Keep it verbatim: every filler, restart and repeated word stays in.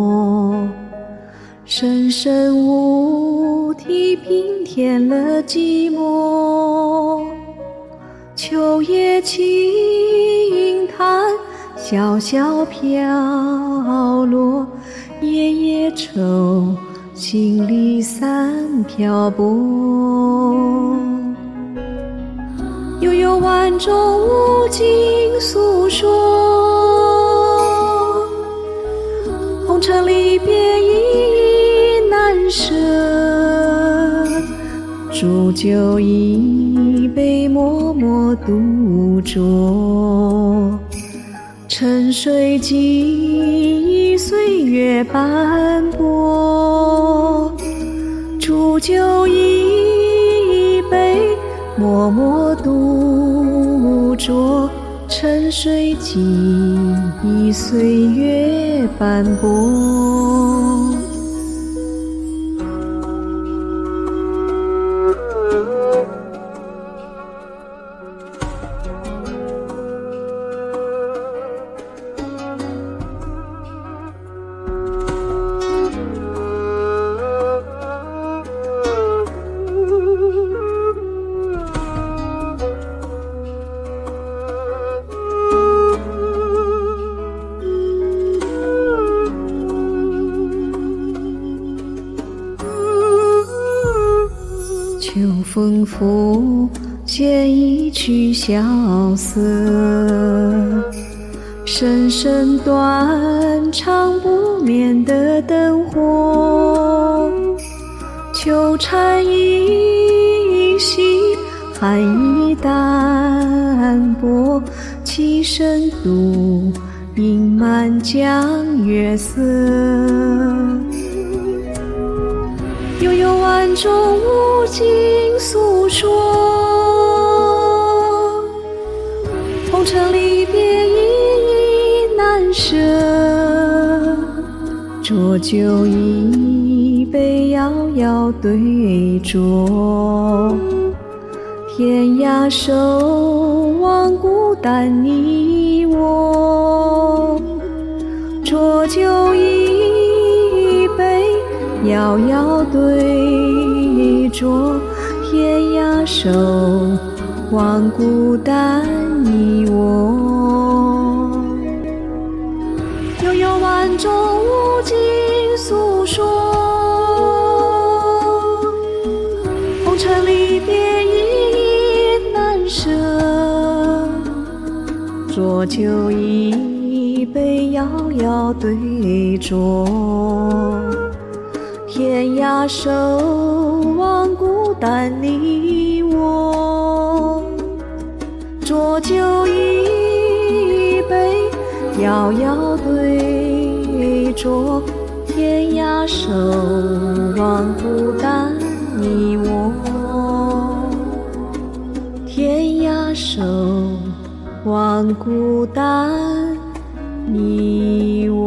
默，深深无题平添了寂寞。秋叶轻弹，小小飘落，夜夜愁，心里散漂泊。悠悠万种无尽诉说，红尘离别依依难舍。煮酒一杯，默默独酌。沉睡记忆，岁月斑驳。煮酒一杯，默默独酌。沉睡记忆，岁月斑驳。秋风拂槛一曲萧瑟，深深断肠不眠的灯火。秋蝉一息，寒意淡薄，起身独饮满江月色。悠悠万种无尽诉说，红尘离别依依难舍。浊酒一杯，遥遥对酌。天涯守望，孤单你我。浊酒一杯，遥遥对酌。天涯守望，孤单你我。悠悠万种无尽诉说，红尘离别依依难舍。浊酒一杯，遥遥对酌。天涯守望，孤单你我。浊酒一杯，遥遥对酌。天涯守望，孤单你我。天涯守望，孤单你我。